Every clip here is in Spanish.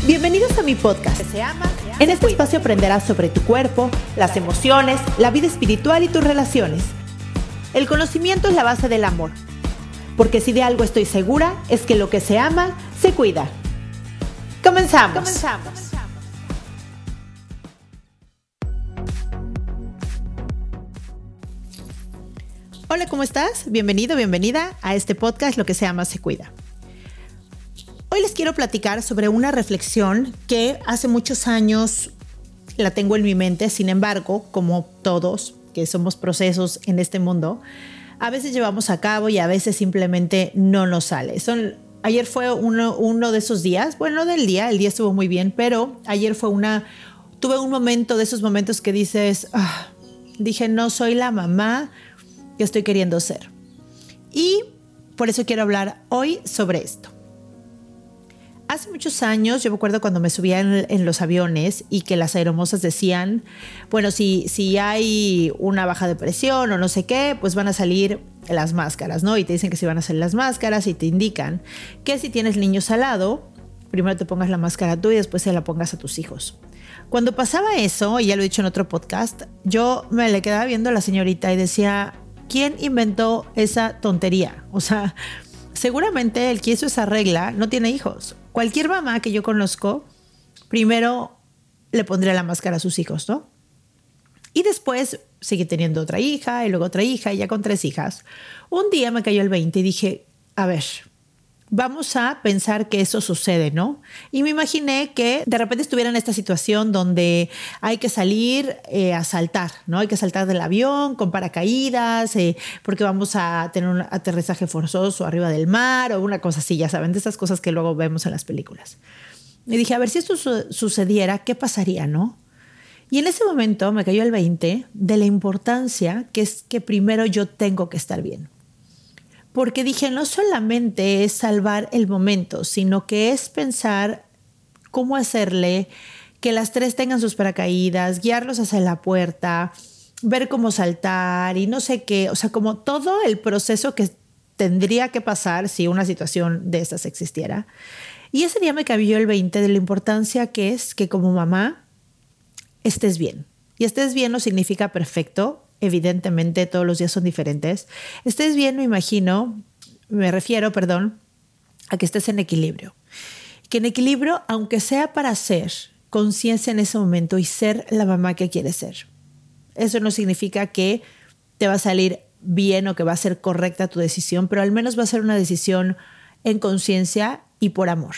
Bienvenidos a mi podcast. En este espacio aprenderás sobre tu cuerpo, las emociones, la vida espiritual y tus relaciones. El conocimiento es la base del amor. Porque si de algo estoy segura, es que lo que se ama, se cuida. Comenzamos. Hola, ¿cómo estás? Bienvenido, bienvenida a este podcast Lo que se ama, se cuida. Hoy les quiero platicar sobre una reflexión que hace muchos años la tengo en mi mente. Sin embargo, como todos que somos procesos en este mundo, a veces llevamos a cabo y a veces simplemente no nos sale. Ayer fue uno de esos días, bueno, no del día, el día estuvo muy bien, pero ayer tuve un momento de esos momentos que dices, dije, no soy la mamá que estoy queriendo ser. Y por eso quiero hablar hoy sobre esto. Hace muchos años, yo me acuerdo cuando me subía en los aviones y que las aeromosas decían, bueno, si hay una baja de presión o no sé qué, pues van a salir las máscaras, ¿no? Y te dicen que sí van a salir las máscaras y te indican que si tienes niños al lado, primero te pongas la máscara tú y después se la pongas a tus hijos. Cuando pasaba eso, y ya lo he dicho en otro podcast, yo me le quedaba viendo a la señorita y decía, ¿quién inventó esa tontería? O sea, seguramente el que hizo esa regla no tiene hijos. Cualquier mamá que yo conozco, primero le pondría la máscara a sus hijos, ¿no? Y después sigue teniendo otra hija y luego otra hija y ya con 3 hijas. Un día me cayó el 20 y dije, a ver, vamos a pensar que eso sucede, ¿no? Y me imaginé que de repente estuviera en esta situación donde hay que salir a saltar, ¿no? Hay que saltar del avión con paracaídas porque vamos a tener un aterrizaje forzoso arriba del mar o una cosa así, ya saben, de esas cosas que luego vemos en las películas. Y dije, a ver, si esto sucediera, ¿qué pasaría, no? Y en ese momento me cayó el 20 de la importancia que es que primero yo tengo que estar bien. Porque dije, no solamente es salvar el momento, sino que es pensar cómo hacerle que las 3 tengan sus paracaídas, guiarlos hacia la puerta, ver cómo saltar y no sé qué. O sea, como todo el proceso que tendría que pasar si una situación de estas existiera. Y ese día me cayó el 20 de la importancia que es que como mamá estés bien. Y estés bien no significa perfecto. Evidentemente todos los días son diferentes. Estés bien, me refiero, a que estés en equilibrio. Que en equilibrio, aunque sea para hacer conciencia en ese momento y ser la mamá que quieres ser. Eso no significa que te va a salir bien o que va a ser correcta tu decisión, pero al menos va a ser una decisión en conciencia y por amor.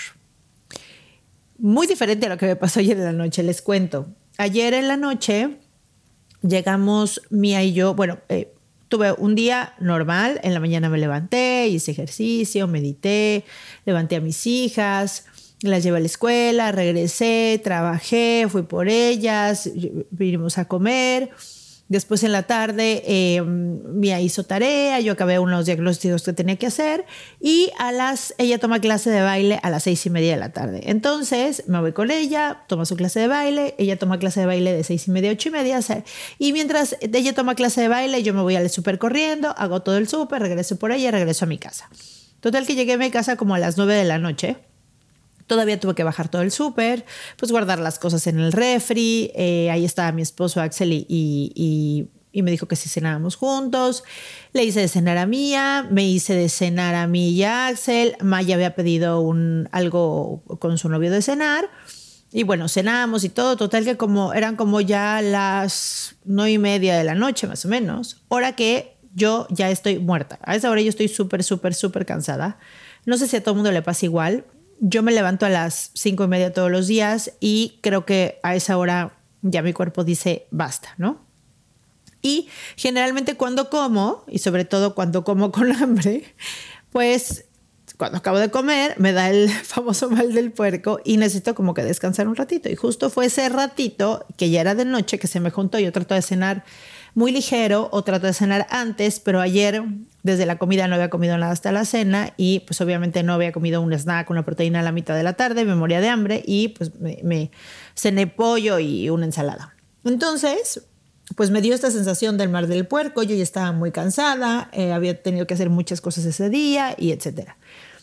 Muy diferente a lo que me pasó ayer en la noche, les cuento. Ayer en la noche llegamos Mía y yo, tuve un día normal, en la mañana me levanté, hice ejercicio, medité, levanté a mis hijas, las llevé a la escuela, regresé, trabajé, fui por ellas, vinimos a comer. Después en la tarde Mía hizo tarea, yo acabé unos diagnósticos que tenía que hacer y ella toma clase de baile a las 6:30 de la tarde. Entonces me voy con ella, toma su clase de baile, ella toma clase de baile de 6:30 a 8:30 y mientras ella toma clase de baile yo me voy al súper corriendo, hago todo el súper, regreso por ella y regreso a mi casa. Total que llegué a mi casa como a las 9 de la noche. Todavía tuve que bajar todo el súper, pues guardar las cosas en el refri. Ahí estaba mi esposo Axel y me dijo que si cenábamos juntos. Le hice de cenar a Mía, me hice de cenar a mí y a Axel. Maya había pedido algo con su novio de cenar. Y bueno, cenamos y todo. Total que eran como ya las 9:30 de la noche más o menos. Hora que yo ya estoy muerta. A esa hora yo estoy súper cansada. No sé si a todo el mundo le pasa igual. Yo me levanto a las 5:30 todos los días y creo que a esa hora ya mi cuerpo dice basta, ¿no? Y generalmente cuando como, y sobre todo cuando como con hambre, pues cuando acabo de comer me da el famoso mal del puerco y necesito como que descansar un ratito. Y justo fue ese ratito que ya era de noche que se me juntó. Yo trato de cenar muy ligero o trato de cenar antes, pero ayer desde la comida no había comido nada hasta la cena y pues obviamente no había comido un snack, una proteína a la mitad de la tarde, me moría de hambre y pues me cené pollo y una ensalada. Entonces, pues me dio esta sensación del mal del puerco, yo ya estaba muy cansada, había tenido que hacer muchas cosas ese día y etcétera.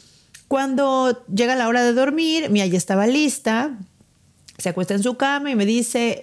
Cuando llega la hora de dormir, Mía ya estaba lista, se acuesta en su cama y me dice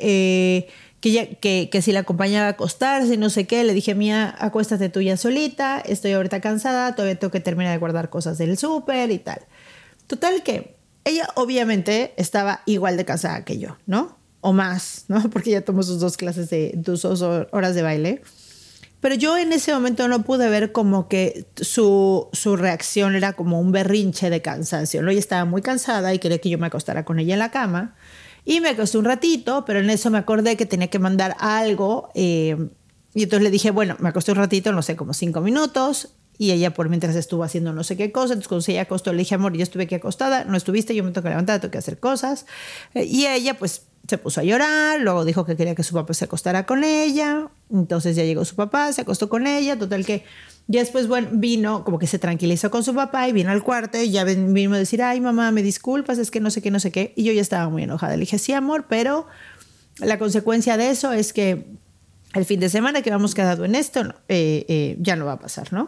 que si la acompañaba a acostarse y no sé qué. Le dije, Mía, acuéstate tú ya solita, estoy ahorita cansada, todavía tengo que terminar de guardar cosas del súper y tal. Total que ella obviamente estaba igual de cansada que yo, ¿no? O más, ¿no? Porque ella tomó sus 2 horas de baile. Pero yo en ese momento no pude ver como que su reacción era como un berrinche de cansancio, ¿no? Ella estaba muy cansada y quería que yo me acostara con ella en la cama. Y me acosté un ratito, pero en eso me acordé que tenía que mandar algo. Y entonces le dije, bueno, me acosté un ratito, no sé, como 5 minutos. Y ella por mientras estuvo haciendo no sé qué cosa. Entonces cuando ella acostó, le dije, amor, yo estuve aquí acostada, no estuviste, yo me tengo que levantar, tengo que hacer cosas. Y ella pues se puso a llorar, luego dijo que quería que su papá se acostara con ella. Entonces ya llegó su papá, se acostó con ella, total que ya después, bueno, vino, como que se tranquilizó con su papá y vino al cuarto y ya vino a decir, ay, mamá, me disculpas, es que no sé qué, no sé qué. Y yo ya estaba muy enojada. Le dije, sí, amor, pero la consecuencia de eso es que el fin de semana que habíamos quedado en esto, no, ya no va a pasar, ¿no?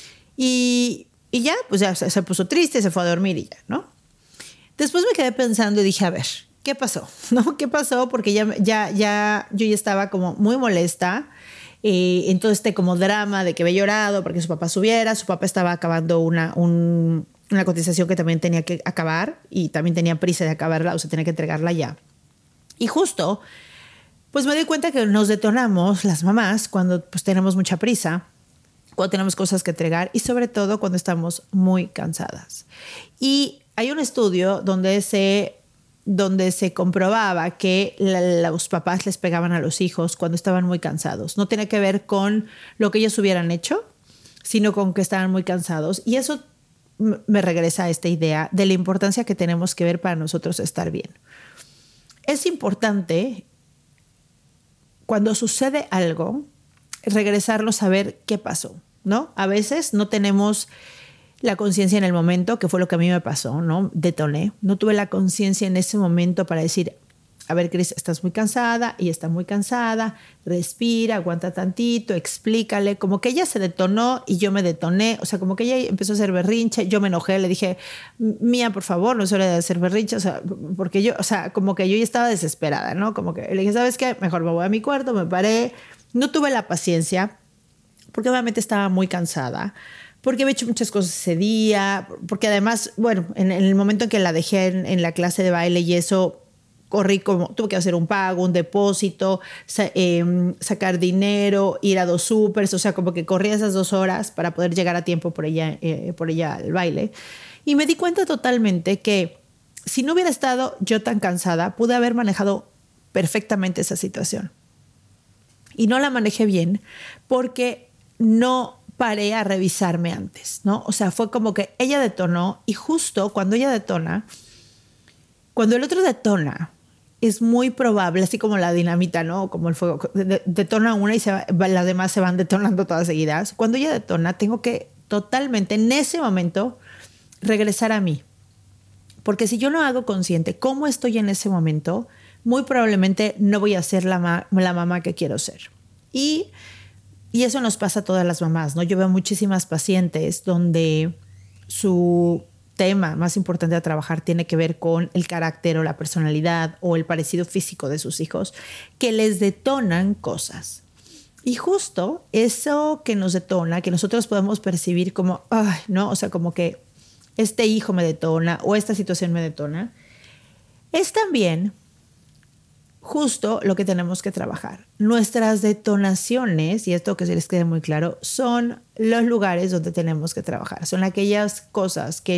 Y ya, pues ya se puso triste, se fue a dormir y ya, ¿no? Después me quedé pensando y dije, a ver, ¿qué pasó? ¿No? ¿Qué pasó? Porque yo ya estaba como muy molesta en todo este como drama de que había llorado porque su papá subiera. Su papá estaba acabando una cotización que también tenía que acabar y también tenía prisa de acabarla, o sea, tenía que entregarla ya. Y justo, pues me doy cuenta que nos detonamos las mamás cuando pues tenemos mucha prisa, cuando tenemos cosas que entregar y sobre todo cuando estamos muy cansadas. Y hay un estudio donde se comprobaba que los papás les pegaban a los hijos cuando estaban muy cansados. No tiene que ver con lo que ellos hubieran hecho, sino con que estaban muy cansados. Y eso me regresa a esta idea de la importancia que tenemos que ver para nosotros estar bien. Es importante, cuando sucede algo, regresarlo a saber qué pasó, ¿no? A veces no tenemos la conciencia en el momento, que fue lo que a mí me pasó, ¿no? Detoné. No tuve la conciencia en ese momento para decir, a ver, Cris, estás muy cansada, y está muy cansada, respira, aguanta tantito, explícale. Como que ella se detonó y yo me detoné, o sea, como que ella empezó a hacer berrinche, yo me enojé, le dije, Mía, por favor, no es hora de hacer berrinche, o sea, porque yo, o sea, como que yo ya estaba desesperada, ¿no? Como que le dije, ¿sabes qué? Mejor me voy a mi cuarto, me paré, no tuve la paciencia, porque obviamente estaba muy cansada, porque había hecho muchas cosas ese día, porque además, bueno, en el momento en que la dejé en la clase de baile y eso, corrí como, tuve que hacer un pago, un depósito, sacar dinero, ir a 2 súpers, o sea, como que corrí esas 2 horas para poder llegar a tiempo por ella al baile. Y me di cuenta totalmente que si no hubiera estado yo tan cansada, pude haber manejado perfectamente esa situación. Y no la manejé bien porque no paré a revisarme antes, ¿no? O sea, fue como que ella detonó y justo cuando ella detona, cuando el otro detona, es muy probable, así como la dinamita, ¿no? Como el fuego, detona una y las demás se van detonando todas seguidas. Cuando ella detona, tengo que totalmente, en ese momento, regresar a mí. Porque si yo no hago consciente cómo estoy en ese momento, muy probablemente no voy a ser la mamá que quiero ser. Y eso nos pasa a todas las mamás, ¿no? Yo veo muchísimas pacientes donde su tema más importante a trabajar tiene que ver con el carácter o la personalidad o el parecido físico de sus hijos, que les detonan cosas. Y justo eso que nos detona, que nosotros podemos percibir como, ay, ¿no? O sea, como que este hijo me detona o esta situación me detona, es también justo lo que tenemos que trabajar. Nuestras detonaciones, y esto que se les quede muy claro, son los lugares donde tenemos que trabajar. Son aquellas cosas que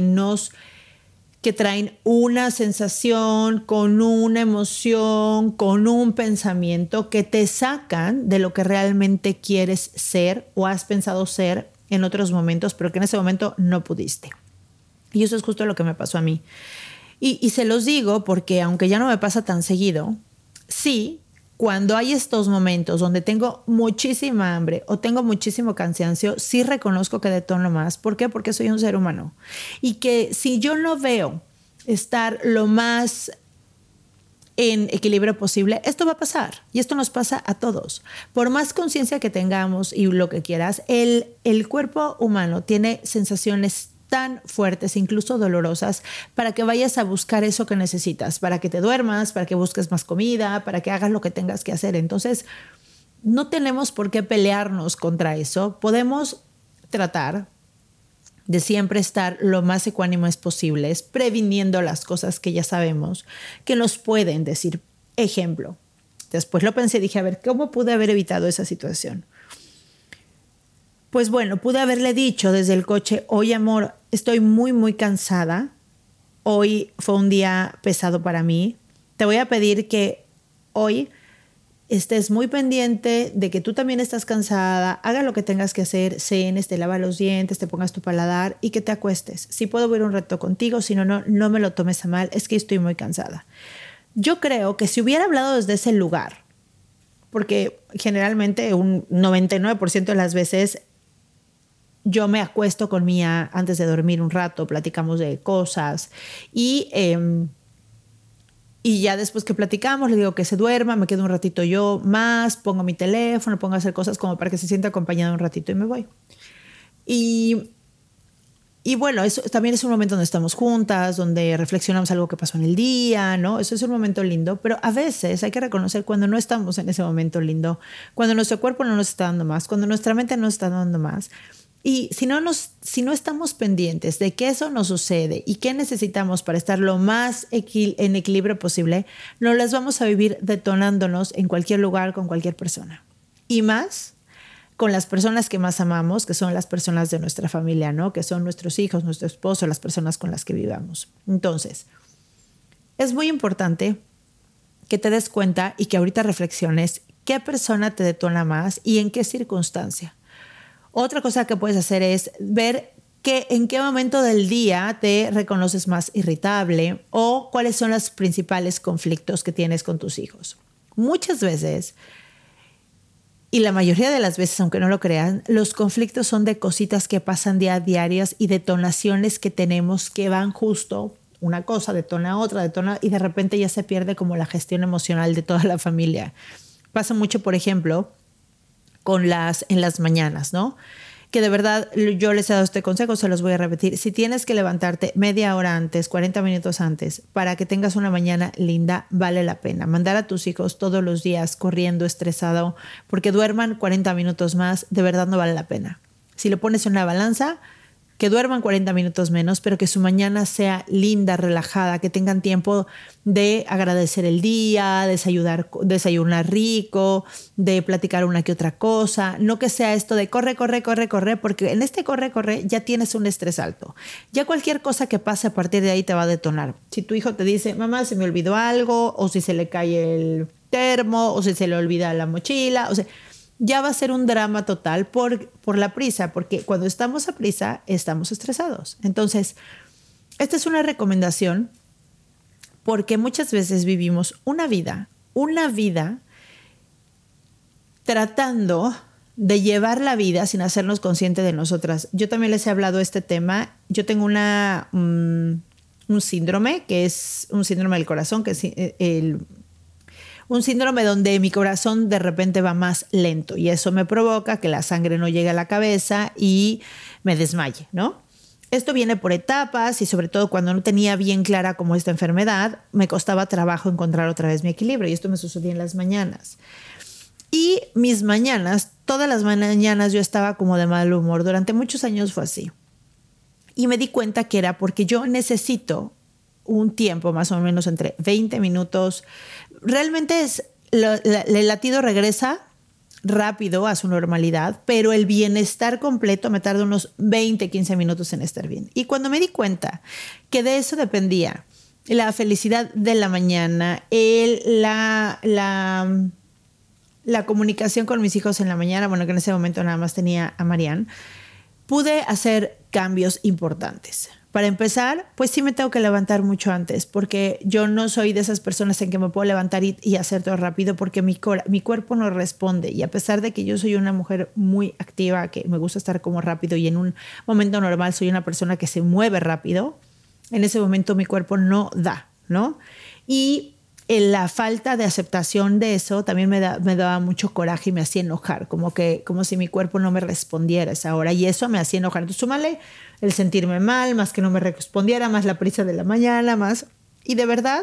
traen una sensación, con una emoción, con un pensamiento que te sacan de lo que realmente quieres ser o has pensado ser en otros momentos, pero que en ese momento no pudiste. Y eso es justo lo que me pasó a mí. Y se los digo porque aunque ya no me pasa tan seguido, sí, cuando hay estos momentos donde tengo muchísima hambre o tengo muchísimo cansancio, sí reconozco que detono más. ¿Por qué? Porque soy un ser humano. Y que si yo no veo estar lo más en equilibrio posible, esto va a pasar. Y esto nos pasa a todos. Por más conciencia que tengamos y lo que quieras, el cuerpo humano tiene sensaciones tan fuertes, incluso dolorosas, para que vayas a buscar eso que necesitas, para que te duermas, para que busques más comida, para que hagas lo que tengas que hacer. Entonces, no tenemos por qué pelearnos contra eso. Podemos tratar de siempre estar lo más ecuánimes posibles, previniendo las cosas que ya sabemos que nos pueden decir. Ejemplo, después lo pensé y dije, a ver, ¿cómo pude haber evitado esa situación? Pues bueno, pude haberle dicho desde el coche, oye amor, estoy muy, muy cansada. Hoy fue un día pesado para mí. Te voy a pedir que hoy estés muy pendiente de que tú también estás cansada, haga lo que tengas que hacer, cenes, te lava los dientes, te pongas tu paladar y que te acuestes. Si puedo ver un rato contigo, si no, no me lo tomes a mal, es que estoy muy cansada. Yo creo que si hubiera hablado desde ese lugar, porque generalmente un 99% de las veces yo me acuesto con Mía antes de dormir un rato, platicamos de cosas y ya después que platicamos le digo que se duerma, me quedo un ratito yo más, pongo mi teléfono, pongo a hacer cosas como para que se sienta acompañado un ratito y me voy. Y bueno, eso también es un momento donde estamos juntas, donde reflexionamos algo que pasó en el día, ¿no? Eso es un momento lindo, pero a veces hay que reconocer cuando no estamos en ese momento lindo, cuando nuestro cuerpo no nos está dando más, cuando nuestra mente no nos está dando más. Y si no estamos pendientes de que eso nos sucede y qué necesitamos para estar lo más en equilibrio posible, nos las vamos a vivir detonándonos en cualquier lugar con cualquier persona. Y más con las personas que más amamos, que son las personas de nuestra familia, ¿no? Que son nuestros hijos, nuestro esposo, las personas con las que vivamos. Entonces, es muy importante que te des cuenta y que ahorita reflexiones qué persona te detona más y en qué circunstancia. Otra cosa que puedes hacer es ver en qué momento del día te reconoces más irritable o cuáles son los principales conflictos que tienes con tus hijos. Muchas veces, y la mayoría de las veces, aunque no lo crean, los conflictos son de cositas que pasan diarias y detonaciones que tenemos que van justo, una cosa detona otra, y de repente ya se pierde como la gestión emocional de toda la familia. Pasa mucho, por ejemplo, en las mañanas, ¿no? Que de verdad yo les he dado este consejo, se los voy a repetir. Si tienes que levantarte media hora antes, 40 minutos antes, para que tengas una mañana linda, vale la pena. Mandar a tus hijos todos los días corriendo, estresado, porque duerman 40 minutos más, de verdad no vale la pena. Si lo pones en una balanza, que duerman 40 minutos menos, pero que su mañana sea linda, relajada, que tengan tiempo de agradecer el día, desayunar rico, de platicar una que otra cosa. No que sea esto de corre, porque en este corre, ya tienes un estrés alto. Ya cualquier cosa que pase a partir de ahí te va a detonar. Si tu hijo te dice, mamá, se me olvidó algo, o si se le cae el termo, o si se le olvida la mochila, o sea, ya va a ser un drama total por la prisa, porque cuando estamos a prisa, estamos estresados. Entonces, esta es una recomendación porque muchas veces vivimos una vida tratando de llevar la vida sin hacernos conscientes de nosotras. Yo también les he hablado de este tema. Yo tengo un síndrome, que es un síndrome del corazón, que es un síndrome donde mi corazón de repente va más lento y eso me provoca que la sangre no llegue a la cabeza y me desmaye, ¿no? Esto viene por etapas y sobre todo cuando no tenía bien clara como esta enfermedad, me costaba trabajo encontrar otra vez mi equilibrio y esto me sucedía en las mañanas. Y mis mañanas, todas las mañanas yo estaba como de mal humor. Durante muchos años fue así. Y me di cuenta que era porque yo necesito un tiempo más o menos entre 20 minutos. Realmente el latido regresa rápido a su normalidad, pero el bienestar completo me tarda unos 20, 15 minutos en estar bien. Y cuando me di cuenta que de eso dependía la felicidad de la mañana, la comunicación con mis hijos en la mañana, bueno, que en ese momento nada más tenía a Marianne, pude hacer cambios importantes. Para empezar, pues sí me tengo que levantar mucho antes porque yo no soy de esas personas en que me puedo levantar y hacer todo rápido porque mi cuerpo no responde. Y a pesar de que yo soy una mujer muy activa, que me gusta estar como rápido y en un momento normal soy una persona que se mueve rápido, en ese momento mi cuerpo no da, ¿no? Y la falta de aceptación de eso también me daba mucho coraje y me hacía enojar, como si mi cuerpo no me respondiera a esa hora, y eso me hacía enojar. Entonces súmale el sentirme mal, más que no me respondiera, más la prisa de la mañana, más. Y de verdad,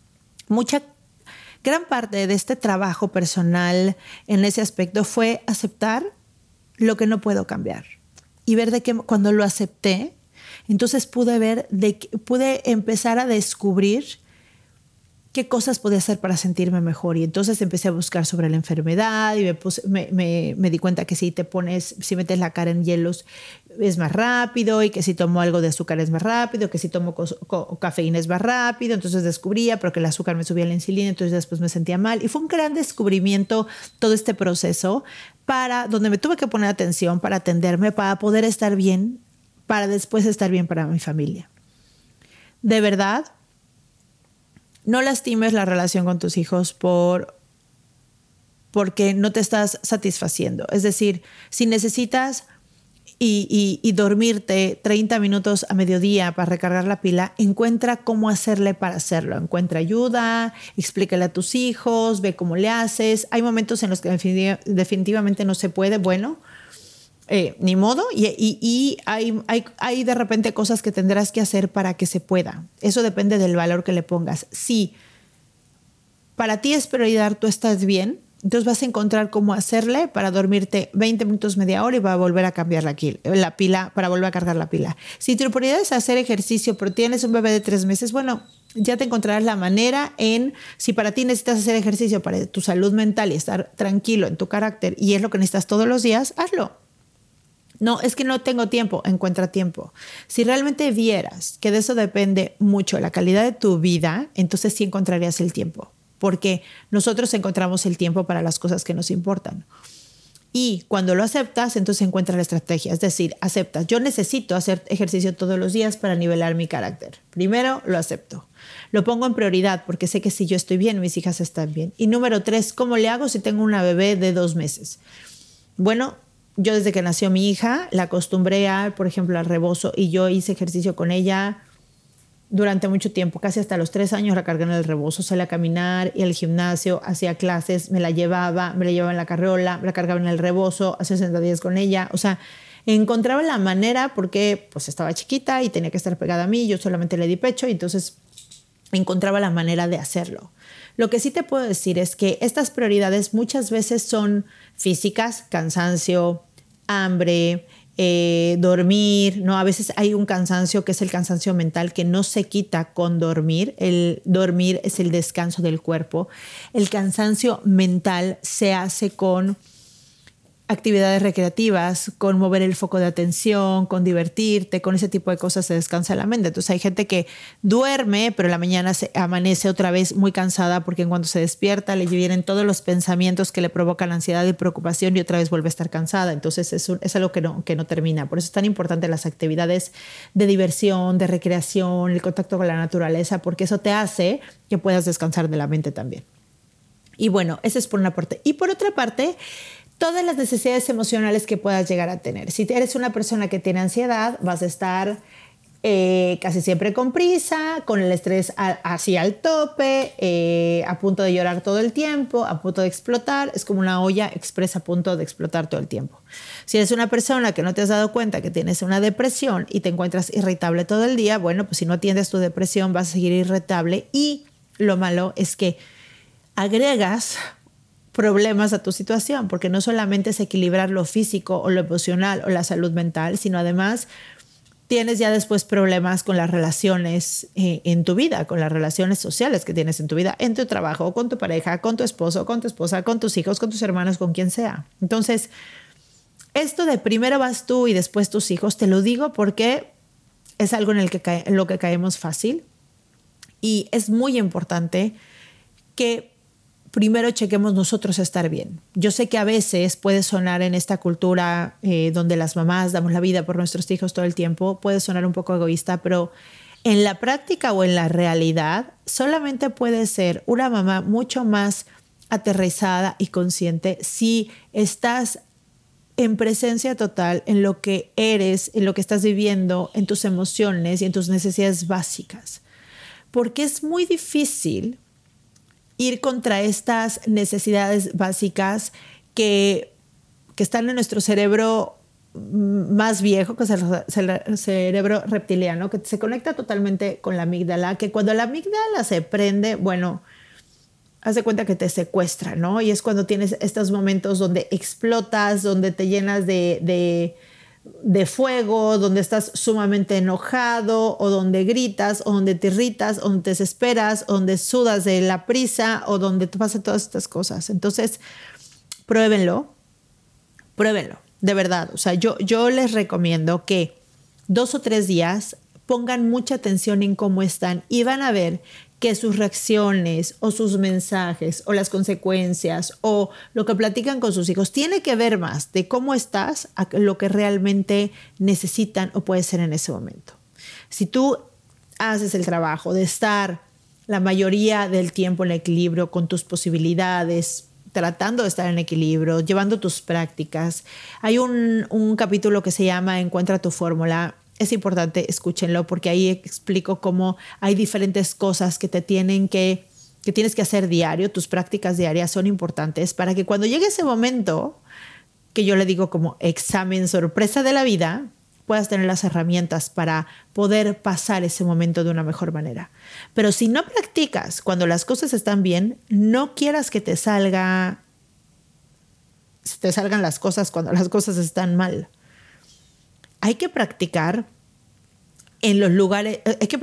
gran parte de este trabajo personal en ese aspecto fue aceptar lo que no puedo cambiar y ver de que cuando lo acepté, entonces pude empezar a descubrir qué cosas podía hacer para sentirme mejor. Y entonces empecé a buscar sobre la enfermedad y me di cuenta que si metes la cara en hielos es más rápido, y que si tomo algo de azúcar es más rápido, que si tomo cafeína es más rápido. Entonces descubría, pero que el azúcar me subía la insulina, entonces después me sentía mal. Y fue un gran descubrimiento todo este proceso, donde me tuve que poner atención para atenderme, para poder estar bien, para después estar bien para mi familia. De verdad, no lastimes la relación con tus hijos porque no te estás satisfaciendo. Es decir, si necesitas y dormirte 30 minutos a mediodía para recargar la pila, encuentra cómo hacerle para hacerlo. Encuentra ayuda, explícale a tus hijos, ve cómo le haces. Hay momentos en los que definitivamente no se puede, bueno, ni modo, y hay de repente cosas que tendrás que hacer para que se pueda. Eso depende del valor que le pongas. Si para ti es prioridad, tú estás bien, entonces vas a encontrar cómo hacerle para dormirte 20 minutos, media hora, y va a volver a cambiar la pila, para volver a cargar la pila. Si tu prioridad es hacer ejercicio, pero tienes un bebé de 3 meses, bueno, ya te encontrarás la manera si para ti necesitas hacer ejercicio para tu salud mental y estar tranquilo en tu carácter, y es lo que necesitas todos los días, hazlo. No, es que no tengo tiempo, encuentra tiempo. Si realmente vieras que de eso depende mucho la calidad de tu vida, entonces sí encontrarías el tiempo, porque nosotros encontramos el tiempo para las cosas que nos importan. Y cuando lo aceptas, entonces encuentras la estrategia. Es decir, aceptas, yo necesito hacer ejercicio todos los días para nivelar mi carácter. Primero, lo acepto. Lo pongo en prioridad porque sé que si yo estoy bien, mis hijas están bien. Y número 3, ¿cómo le hago si tengo una bebé de 2 meses? Bueno, yo desde que nació mi hija la acostumbré por ejemplo, al rebozo, y yo hice ejercicio con ella durante mucho tiempo, casi hasta los 3 años la cargué en el rebozo, salía a caminar y al gimnasio, hacía clases, me la llevaba en la carriola, me la cargaba en el rebozo, hacía sentadillas con ella. O sea, encontraba la manera porque pues estaba chiquita y tenía que estar pegada a mí, yo solamente le di pecho, y entonces encontraba la manera de hacerlo. Lo que sí te puedo decir es que estas prioridades muchas veces son físicas, cansancio, hambre, dormir, ¿no? A veces hay un cansancio que es el cansancio mental que no se quita con dormir. El dormir es el descanso del cuerpo. El cansancio mental se hace con actividades recreativas, con mover el foco de atención, con divertirte, con ese tipo de cosas se descansa la mente. Entonces hay gente que duerme, pero en la mañana se amanece otra vez muy cansada porque en cuanto se despierta le vienen todos los pensamientos que le provocan ansiedad y preocupación, y otra vez vuelve a estar cansada. Entonces es algo que no termina. Por eso es tan importante las actividades de diversión, de recreación, el contacto con la naturaleza, porque eso te hace que puedas descansar de la mente también. Y bueno, ese es por una parte. Y por otra parte, todas las necesidades emocionales que puedas llegar a tener. Si eres una persona que tiene ansiedad, vas a estar casi siempre con prisa, con el estrés así al tope, a punto de llorar todo el tiempo, a punto de explotar. Es como una olla express a punto de explotar todo el tiempo. Si eres una persona que no te has dado cuenta que tienes una depresión y te encuentras irritable todo el día, bueno, pues si no atiendes tu depresión vas a seguir irritable, y lo malo es que agregas problemas a tu situación, porque no solamente es equilibrar lo físico o lo emocional o la salud mental, sino además tienes ya después problemas con las relaciones en tu vida, con las relaciones sociales que tienes en tu vida, en tu trabajo, con tu pareja, con tu esposo, con tu esposa, con tus hijos, con tus hermanos, con quien sea. Entonces, esto de primero vas tú y después tus hijos, te lo digo porque es algo en lo que caemos fácil, y es muy importante que primero chequemos nosotros estar bien. Yo sé que a veces puede sonar en esta cultura donde las mamás damos la vida por nuestros hijos todo el tiempo, puede sonar un poco egoísta, pero en la práctica o en la realidad solamente puede ser una mamá mucho más aterrizada y consciente si estás en presencia total en lo que eres, en lo que estás viviendo, en tus emociones y en tus necesidades básicas. Porque es muy difícil ir contra estas necesidades básicas que están en nuestro cerebro más viejo, que es el cerebro reptiliano, que se conecta totalmente con la amígdala, que cuando la amígdala se prende, bueno, haz de cuenta que te secuestra, ¿no? Y es cuando tienes estos momentos donde explotas, donde te llenas de fuego, donde estás sumamente enojado, o donde gritas, o donde te irritas, o donde te desesperas, o donde sudas de la prisa, o donde te pasan todas estas cosas. Entonces, pruébenlo, de verdad. O sea, yo les recomiendo que 2 o 3 días pongan mucha atención en cómo están y van a ver que sus reacciones o sus mensajes o las consecuencias o lo que platican con sus hijos tiene que ver más de cómo estás a lo que realmente necesitan o puede ser en ese momento. Si tú haces el trabajo de estar la mayoría del tiempo en equilibrio con tus posibilidades, tratando de estar en equilibrio, llevando tus prácticas. Hay un capítulo que se llama Encuentra tu fórmula. Es importante, escúchenlo, porque ahí explico cómo hay diferentes cosas que tienes que hacer diario. Tus prácticas diarias son importantes para que cuando llegue ese momento, que yo le digo como examen sorpresa de la vida, puedas tener las herramientas para poder pasar ese momento de una mejor manera. Pero si no practicas cuando las cosas están bien, no quieras que te salgan las cosas cuando las cosas están mal. Hay que practicar en los lugares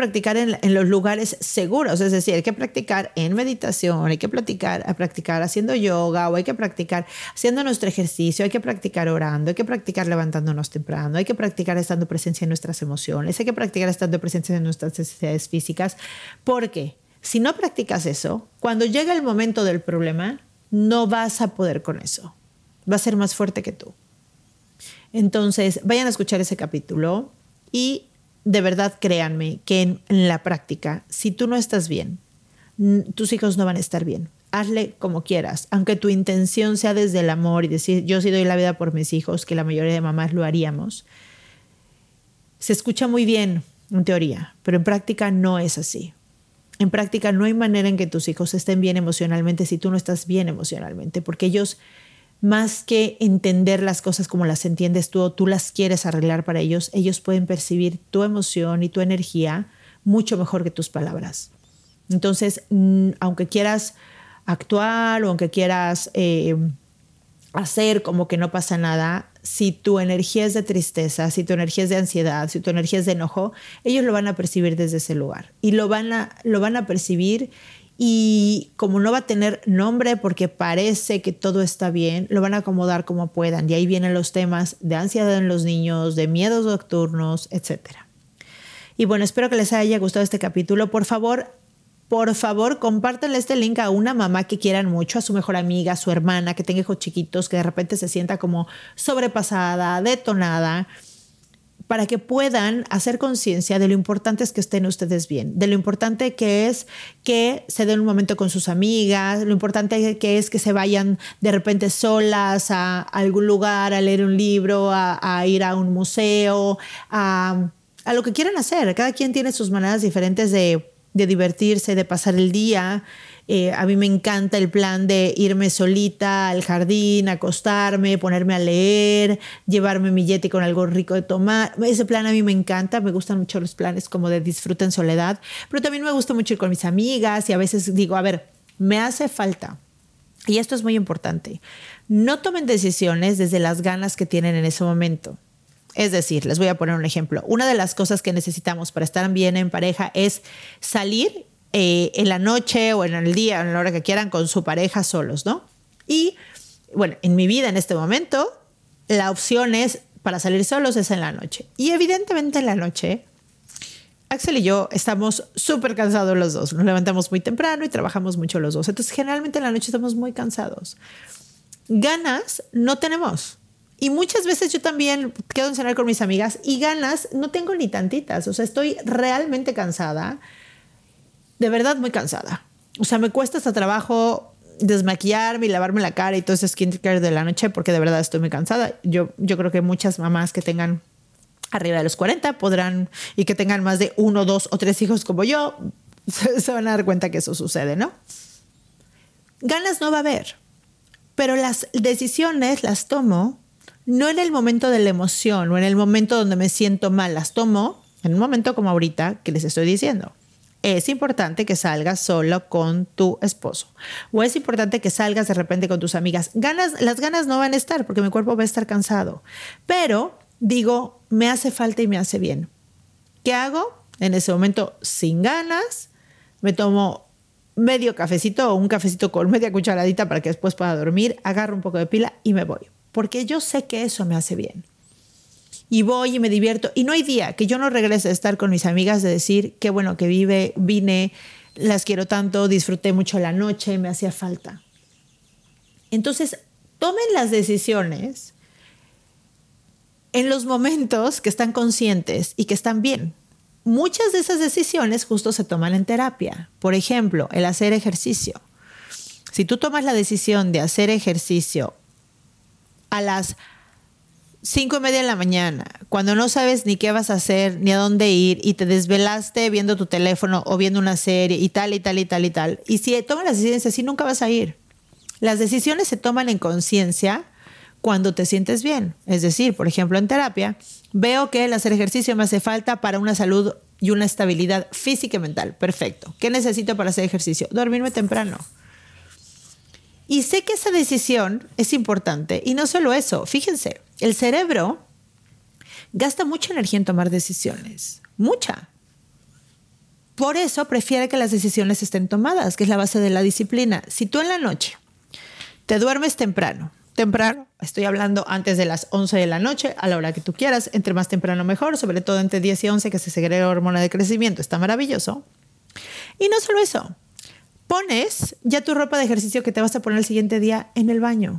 seguros, es decir, hay que practicar en meditación, hay que practicar haciendo yoga, o hay que practicar haciendo nuestro ejercicio, hay que practicar orando, hay que practicar levantándonos temprano, hay que practicar estando presencia en nuestras emociones, hay que practicar estando presencia en nuestras necesidades físicas, porque si no practicas eso, cuando llega el momento del problema, no vas a poder con eso, va a ser más fuerte que tú. Entonces, vayan a escuchar ese capítulo y de verdad créanme que en la práctica, si tú no estás bien, tus hijos no van a estar bien. Hazle como quieras, aunque tu intención sea desde el amor y decir yo sí doy la vida por mis hijos, que la mayoría de mamás lo haríamos. Se escucha muy bien en teoría, pero en práctica no es así. En práctica no hay manera en que tus hijos estén bien emocionalmente si tú no estás bien emocionalmente, porque ellos, más que entender las cosas como las entiendes tú o tú las quieres arreglar para ellos, ellos pueden percibir tu emoción y tu energía mucho mejor que tus palabras. Entonces, aunque quieras actuar o aunque quieras hacer como que no pasa nada, si tu energía es de tristeza, si tu energía es de ansiedad, si tu energía es de enojo, ellos lo van a percibir desde ese lugar y lo van a percibir. Y como no va a tener nombre porque parece que todo está bien, lo van a acomodar como puedan. Y ahí vienen los temas de ansiedad en los niños, de miedos nocturnos, etc. Y bueno, espero que les haya gustado este capítulo. Por favor, compártanle este link a una mamá que quieran mucho, a su mejor amiga, a su hermana, que tenga hijos chiquitos, que de repente se sienta como sobrepasada, detonada, para que puedan hacer conciencia de lo importante es que estén ustedes bien, de lo importante que es que se den un momento con sus amigas, lo importante que es que se vayan de repente solas a algún lugar, a leer un libro, a ir a un museo, a lo que quieran hacer. Cada quien tiene sus maneras diferentes de divertirse, de pasar el día. A mí me encanta el plan de irme solita al jardín, acostarme, ponerme a leer, llevarme mi Yeti con algo rico de tomar. Ese plan a mí me encanta, me gustan mucho los planes como de disfruta en soledad, pero también me gusta mucho ir con mis amigas y a veces digo, a ver, me hace falta. Y esto es muy importante. No tomen decisiones desde las ganas que tienen en ese momento. Es decir, les voy a poner un ejemplo. Una de las cosas que necesitamos para estar bien en pareja es salir en la noche o en el día, en la hora que quieran, con su pareja solos, ¿no? Y bueno, en mi vida en este momento, la opción es para salir solos es en la noche. Y evidentemente en la noche, Axel y yo estamos súper cansados los dos. Nos levantamos muy temprano y trabajamos mucho los dos. Entonces, generalmente en la noche estamos muy cansados. Ganas no tenemos. Y muchas veces yo también quedo en cenar con mis amigas y ganas no tengo ni tantitas. O sea, estoy realmente cansada. De verdad muy cansada. O sea, me cuesta hasta trabajo desmaquillarme y lavarme la cara y todo ese skincare de la noche porque de verdad estoy muy cansada. Yo creo que muchas mamás que tengan arriba de los 40 podrán y que tengan más de 1, 2 o 3 hijos como yo se van a dar cuenta que eso sucede, ¿no? Ganas no va a haber, pero las decisiones las tomo no en el momento de la emoción o en el momento donde me siento mal, las tomo en un momento como ahorita que les estoy diciendo. Es importante que salgas solo con tu esposo o es importante que salgas de repente con tus amigas. Las ganas no van a estar porque mi cuerpo va a estar cansado, pero digo, me hace falta y me hace bien. ¿Qué hago? En ese momento, sin ganas, me tomo medio cafecito o un cafecito con media cucharadita para que después pueda dormir, agarro un poco de pila y me voy, porque yo sé que eso me hace bien. Y voy y me divierto. Y no hay día que yo no regrese a estar con mis amigas de decir, qué bueno que vine, las quiero tanto, disfruté mucho la noche, me hacía falta. Entonces, tomen las decisiones en los momentos que están conscientes y que están bien. Muchas de esas decisiones justo se toman en terapia. Por ejemplo, el hacer ejercicio. Si tú tomas la decisión de hacer ejercicio a las 5:30 de la mañana, cuando no sabes ni qué vas a hacer, ni a dónde ir, y te desvelaste viendo tu teléfono o viendo una serie y tal, y tal, y tal, y tal. Y si tomas las decisiones así, nunca vas a ir. Las decisiones se toman en conciencia cuando te sientes bien. Es decir, por ejemplo, en terapia, veo que el hacer ejercicio me hace falta para una salud y una estabilidad física y mental. Perfecto. ¿Qué necesito para hacer ejercicio? Dormirme temprano. Y sé que esa decisión es importante. Y no solo eso, fíjense, el cerebro gasta mucha energía en tomar decisiones. Mucha. Por eso prefiere que las decisiones estén tomadas, que es la base de la disciplina. Si tú en la noche te duermes temprano, estoy hablando antes de las 11 de la noche, a la hora que tú quieras, entre más temprano mejor, sobre todo entre 10 y 11 que se segrega hormona de crecimiento, está maravilloso. Y no solo eso, pones ya tu ropa de ejercicio que te vas a poner el siguiente día en el baño.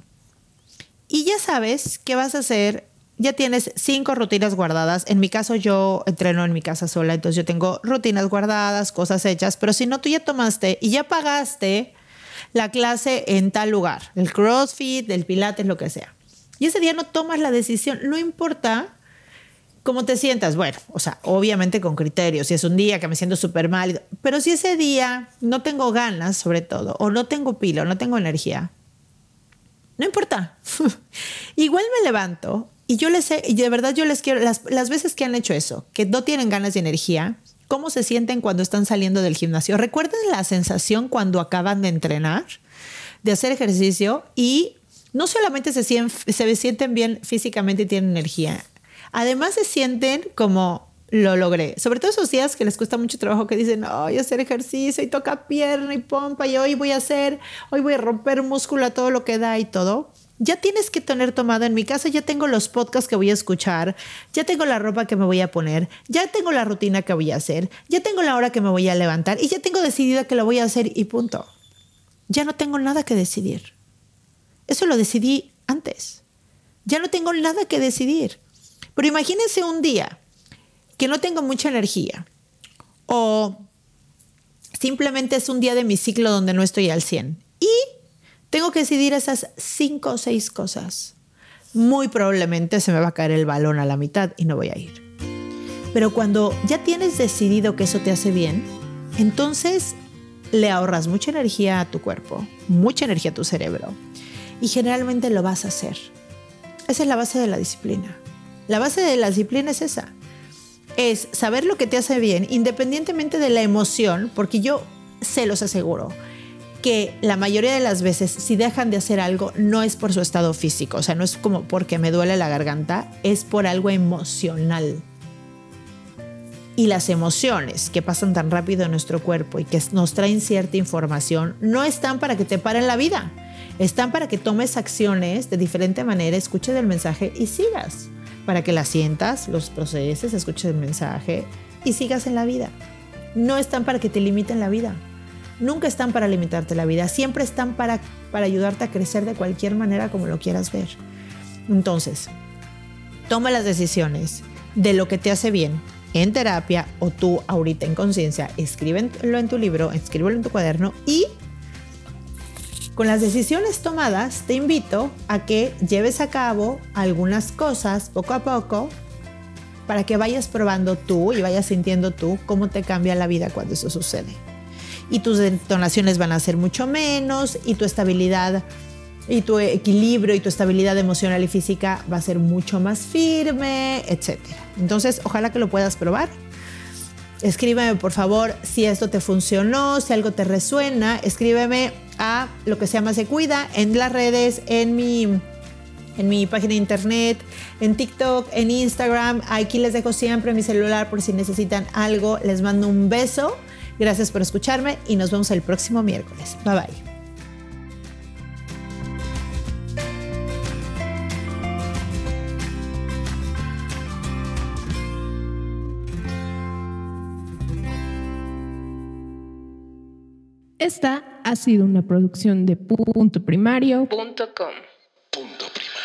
Y ya sabes qué vas a hacer, ya tienes 5 rutinas guardadas. En mi caso yo entreno en mi casa sola, entonces yo tengo rutinas guardadas, cosas hechas, pero si no, tú ya tomaste y ya pagaste la clase en tal lugar, el CrossFit, el Pilates, lo que sea. Y ese día no tomas la decisión, no importa cómo te sientas. Bueno, o sea, obviamente con criterios. Si es un día que me siento súper mal, pero si ese día no tengo ganas, sobre todo, o no tengo pila, o no tengo energía, no importa. Igual me levanto y yo les sé, y de verdad yo les quiero, las veces que han hecho eso, que no tienen ganas de energía, ¿cómo se sienten cuando están saliendo del gimnasio? ¿Recuerdan la sensación cuando acaban de entrenar, de hacer ejercicio y no solamente se sienten bien físicamente y tienen energía, además se sienten como lo logré? Sobre todo esos días que les cuesta mucho trabajo, que dicen, ay, hacer ejercicio y toca pierna y pompa y hoy voy a romper músculo a todo lo que da y todo. Ya tienes que tener tomado. En mi casa ya tengo los podcasts que voy a escuchar, ya tengo la ropa que me voy a poner, ya tengo la rutina que voy a hacer, ya tengo la hora que me voy a levantar y ya tengo decidida que lo voy a hacer y punto. Ya no tengo nada que decidir. Eso lo decidí antes. Ya no tengo nada que decidir. Pero imagínense un día que no tengo mucha energía o simplemente es un día de mi ciclo donde no estoy al 100 y tengo que decidir esas 5 o 6 cosas. Muy probablemente se me va a caer el balón a la mitad y no voy a ir. Pero cuando ya tienes decidido que eso te hace bien, entonces le ahorras mucha energía a tu cuerpo, mucha energía a tu cerebro y generalmente lo vas a hacer. Esa es la base de la disciplina. La base de la disciplina es esa. Es saber lo que te hace bien independientemente de la emoción, porque yo se los aseguro que la mayoría de las veces si dejan de hacer algo no es por su estado físico, o sea, no es como porque me duele la garganta, es por algo emocional. Y las emociones que pasan tan rápido en nuestro cuerpo y que nos traen cierta información no están para que te paren la vida, están para que tomes acciones de diferente manera, escuches el mensaje y sigas, para que la sientas, los proceses, escuches el mensaje y sigas en la vida. No están para que te limiten la vida. Nunca están para limitarte la vida, siempre están para ayudarte a crecer de cualquier manera como lo quieras ver. Entonces, toma las decisiones de lo que te hace bien en terapia o tú ahorita en conciencia, escríbelo en tu libro, escríbelo en tu cuaderno y con las decisiones tomadas te invito a que lleves a cabo algunas cosas poco a poco para que vayas probando tú y vayas sintiendo tú cómo te cambia la vida cuando eso sucede. y tus detonaciones van a ser mucho menos y tu estabilidad y tu equilibrio y tu estabilidad emocional y física va a ser mucho más firme, etc. Entonces, ojalá que lo puedas probar. Escríbeme, por favor, si esto te funcionó, si algo te resuena. Escríbeme a Lo que se llama Se Cuida en las redes, en mi página de internet, en TikTok, en Instagram. Aquí les dejo siempre mi celular por si necesitan algo. Les mando un beso. Gracias por escucharme y nos vemos el próximo miércoles. Bye bye. Esta ha sido una producción de puntoprimario.com.